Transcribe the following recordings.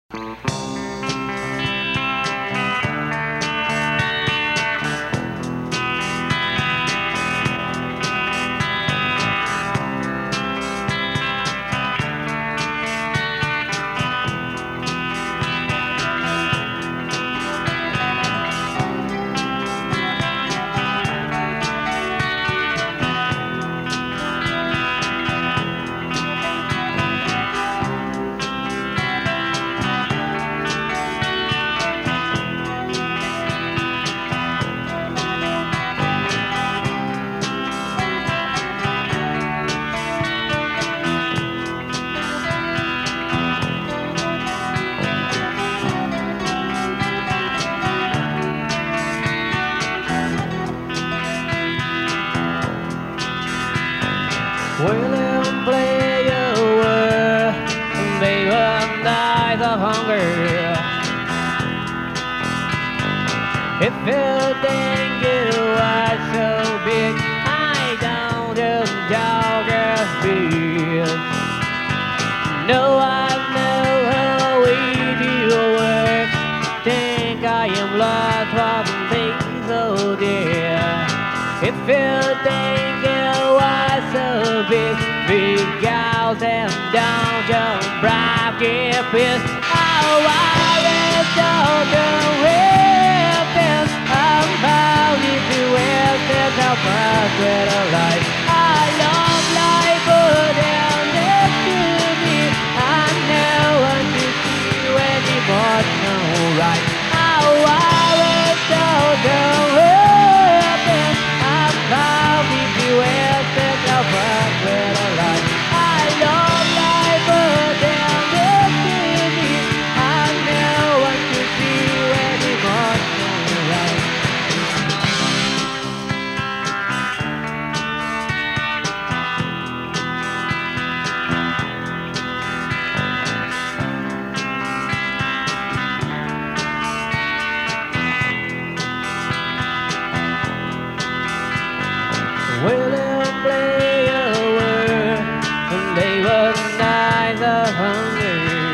William play a word, they will die of hunger. If you think you are so big, I don't geography. No, I know how it will work. Think I am lost from things, oh dear. If you think you are so big, big out and down, just bracket this. Oh, I will talk with this. I'm proud if you will set up a better life. I love life, but down next to me. I know what to see when you want no right. Oh, I will talk with this. I'm proud if you will set up a better life. I love life, but down next to me. I know what to see when you want no right. William play a word, and they will die of hunger.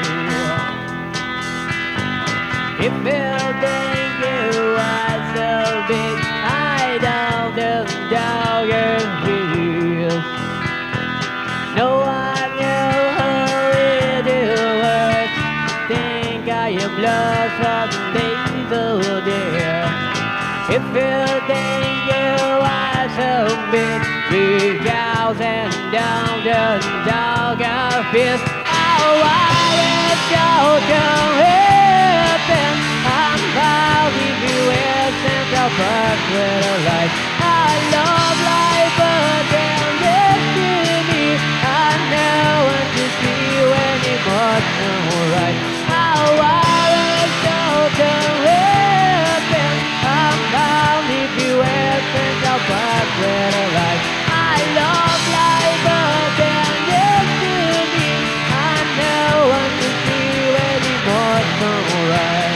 If you think you are so big, I don't doubt your fears. No one knows how it works. Think I am lost from days, oh dear. If you think you are so big, big out and down, just dog our fist. Oh, I will show you everything. I'm proud if you will send a perfect life. I love life, but down next to me. I know what to see when it was no right. Oh, I will show you everything. I'm proud if you will send a perfect life. I love life, but down next to me. I know what to see when it was no right.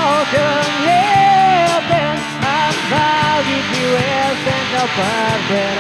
If you will send a perfect